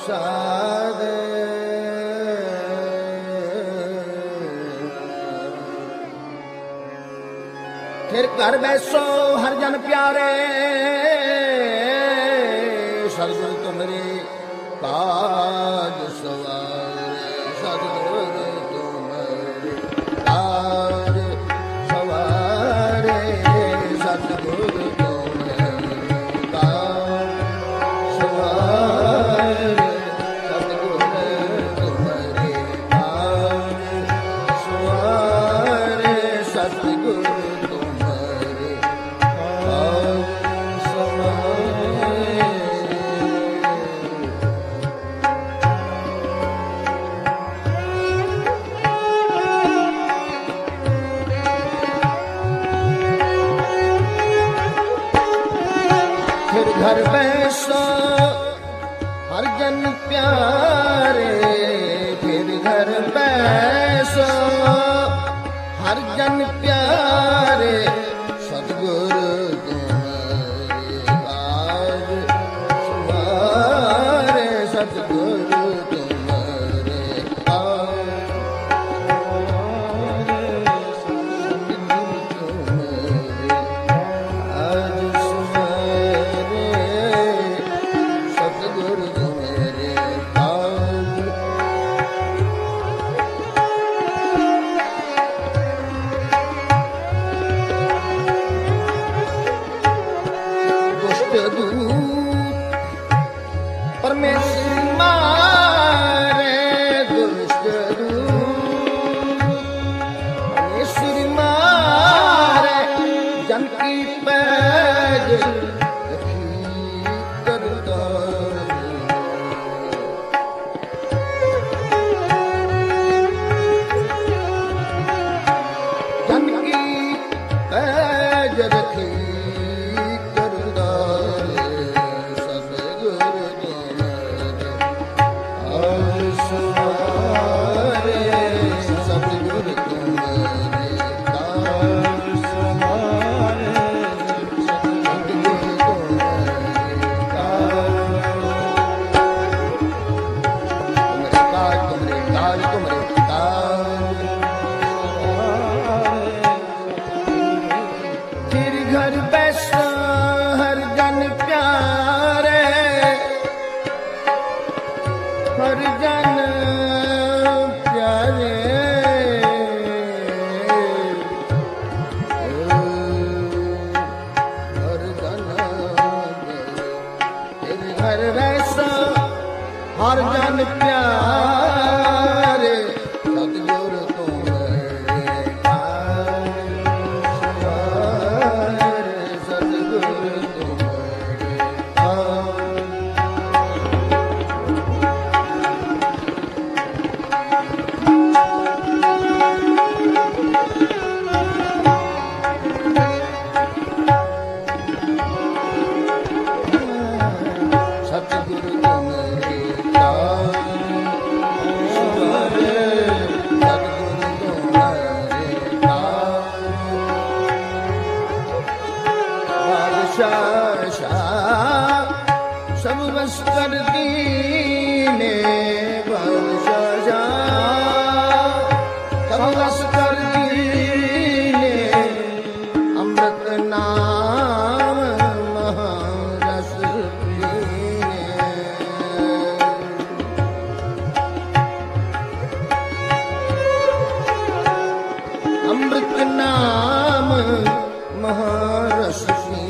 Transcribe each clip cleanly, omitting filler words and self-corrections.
ਸਾਧ ਫਿਰ ਘਰ ਬੈਸੋ ਹਰ ਜਨ ਪਿਆਰੇ ਸਤਿਗੁਰ ਤੁਮਰੇ ਕਾਜ ਸਵਾਰੇ ਸਤਿਗੁਰ ਤੁਮਰੇ ਕਾਜ ਸਵਾਰੇ ਸਤਿਗੁਰ ਤੁਮਰੇ ਕਾਜ ਸਵਾਰੇ ਸਤਿਗੁਰ ਤੁਮਰੇ ਕਾਜ ਸਵਾਰੇ ਸਤਿਗੁਰ घर बैसो हर जन प्यारे फिर घर बैसो हर जन प्यारे सतगुरु तुम्हारे काज सवारे सतगुरु तुम्हारे परमेश्वर मारे दुष्ट परमेश्वर मारे जन की पैज जन की पैज रखी घर बैसो हर जन प्यारे हर जन प्यारे हर जन घर बैसो हर जन प्यारे सतगुरु सब बस कर दीने बादशाह सब बस कर दीने अमृत नाम महारस पीने अमृत नाम महारस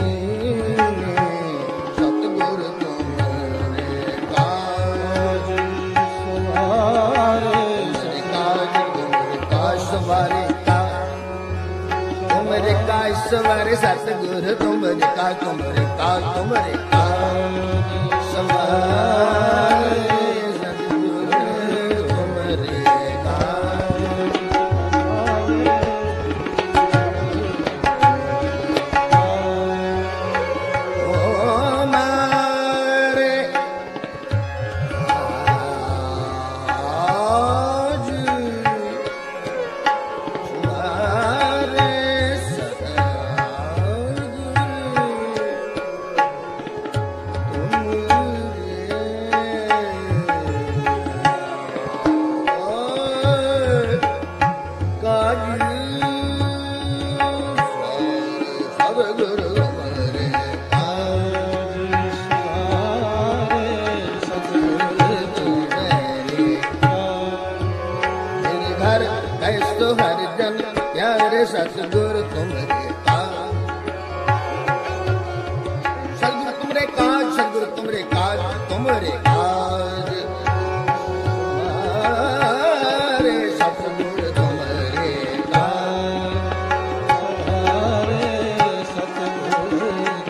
सवारे सतगुरु तुमरे काज तुमरे काज तुमरे काज सवारे सतगुरु तुमरे घर कैसो हर जन प्यारे सतगुरु तुम्हारे काज। सतगुरु तुमरे काज, सतगुरु तुमरे काज, तुमरे काज अरे सतगुरु तुम्हारे काज, अरे सतगुरु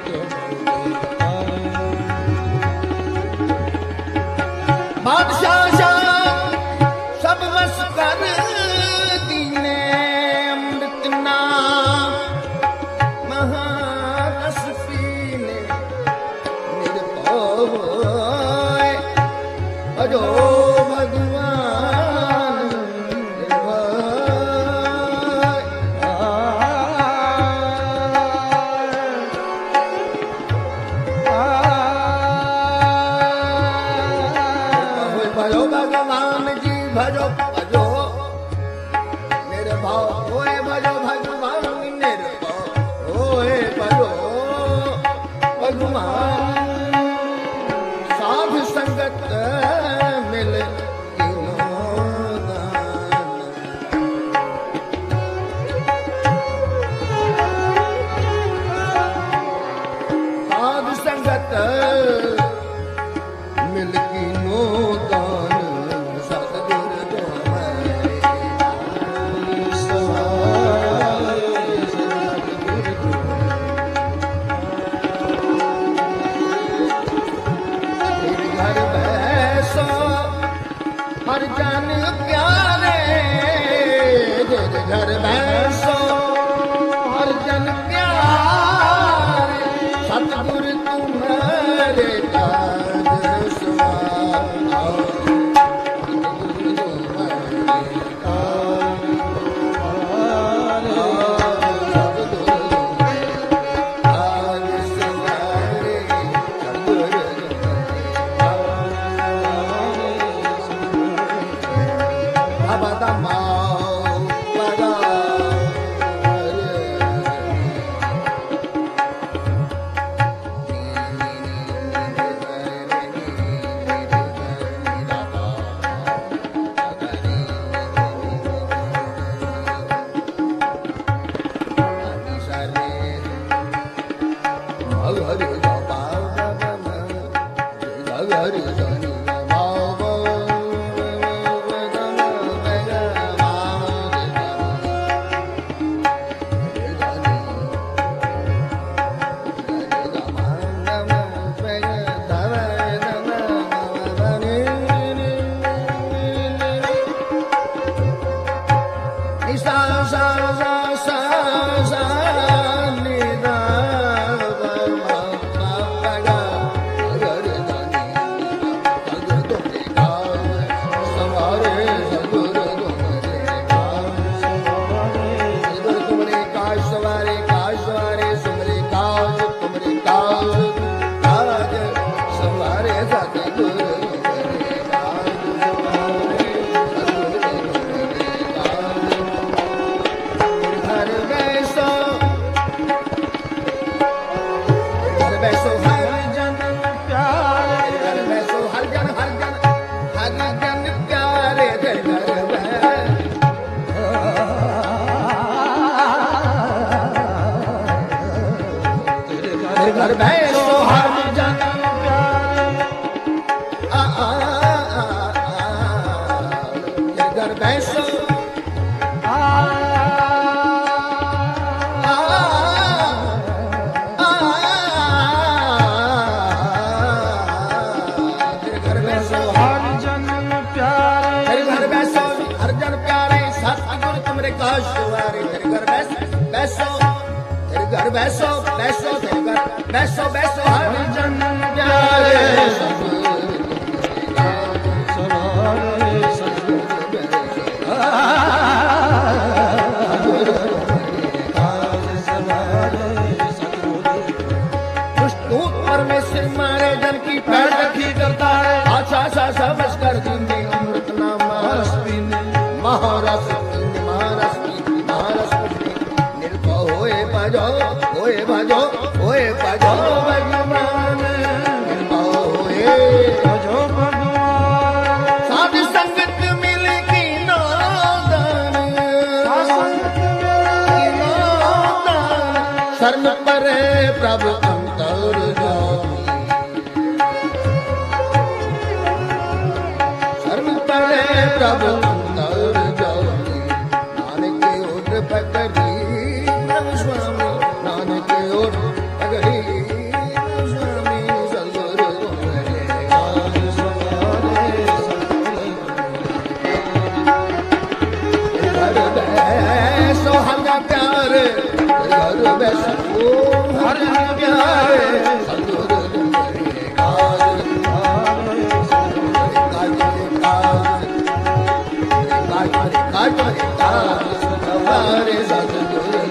बादशाह सब वस कर दीने अमृत नाम महारस पीने निर्भय भजो भगवान भजो भगवान जी भजो भजो निर्भव होए भजो भगवान निर्भव होए भजो भगवान साध संगत मिल साध संगत मिल की नो दान हर जन प्यारे घर बैसो हर जन प्यारे सतगुरु तुम्हारे काज सुनाओ। घर बैसो हर जन प्यारे घर बैसो घर बैसो हर जन प्यारे घर बैसो हर जन प्यारे सतगुरु तुमरे काज सवारे घर बैसो घर बैसो बैसो बैसो बैसो हर जन प्यारे परमेश्वर मारे जन की पैर रखी करता है आशा आशा समझ कर देंगे अमृत नाम महारस पीने महारस महारस महारस निर्भय होए भजो होए भजो होए भजो भगवान होए भजो भगवान साध संगत मिल की नादान शरण परे प्रभु अंतर जामी, शरण परे प्रभु अंतर जामी। नानक ओट पकड़ी प्रभु स्वामी, नानक ओट पकड़ी प्रभु स्वामी। सतगुरु तुम्हारे काज सवारे, घर बैसो हल्का प्यार, घर बैसो हल्का प्यार। सतगुरु तुम्हारे काज काज काज काज सवारे। सतगुरु